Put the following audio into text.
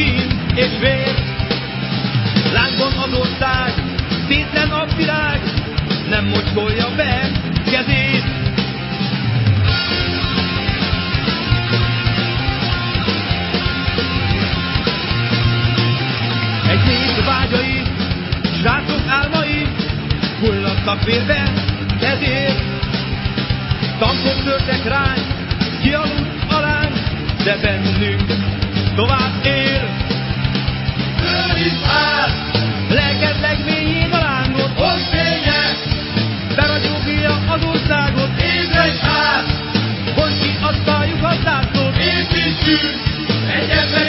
kín és vér. Lángban az ország, szétlen a világ, nem mocskolja be kezét. Egy nép vágyai, srácok álmai hullattak vérbe ezért. Tankok törtek ránk, kialudt alánk, de bennünk tovább él. Őrizd át! Lelked legmélyén a lángot, Hozd fénye! beragyogja az országot. Ébredj át! Bonts ki azt a lyukat látszott, Építsünk egy ember